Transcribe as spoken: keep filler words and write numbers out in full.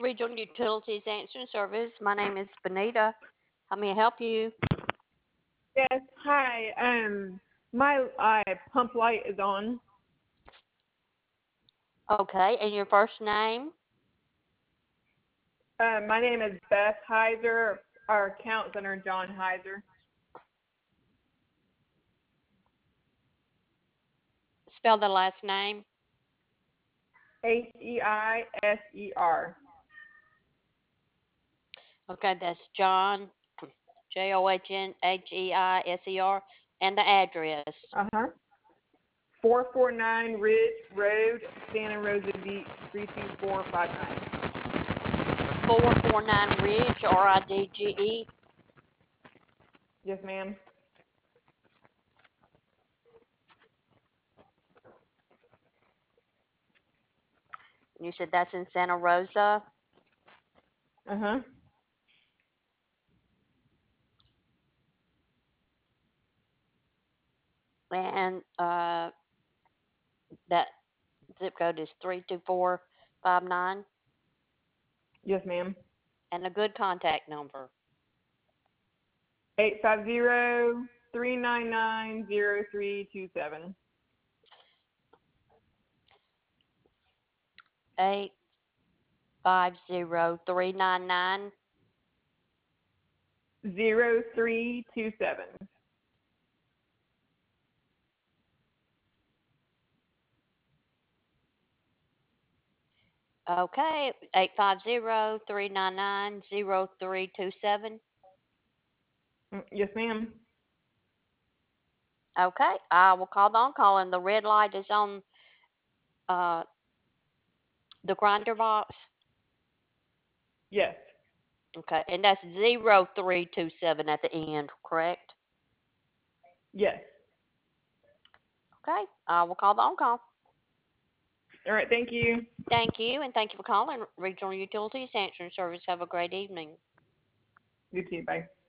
Regional Utilities Answering Service. My name is Benita. How may I help you? Yes, hi. Um, my uh, pump light is on. Okay, and your first name? Uh, my name is Beth Heiser. Our account's under John Heiser. Spell the last name. H E I S E R. Okay, that's John, J O H N H E I S E R, and the address. Uh-huh. four forty-nine Ridge Road, Santa Rosa Beach, three two four five nine. four forty-nine Ridge, R I D G E. Yes, ma'am. You said that's in Santa Rosa? Uh-huh. And uh, that zip code is three two four five nine? Yes, ma'am. And a good contact number. eight five zero, three nine nine, zero three two seven. eight five zero, three nine nine. zero three two seven. Okay, eight five zero, three nine nine, zero three two seven. Yes, ma'am. Okay, I will call the on-call, and the red light is on uh, the grinder box. Yes. Okay, and that's zero three two seven at the end, correct? Yes. Okay, I will call the on-call. All right, thank you. Thank you, and thank you for calling Regional Utilities Answering Service. Have a great evening. You too, bye.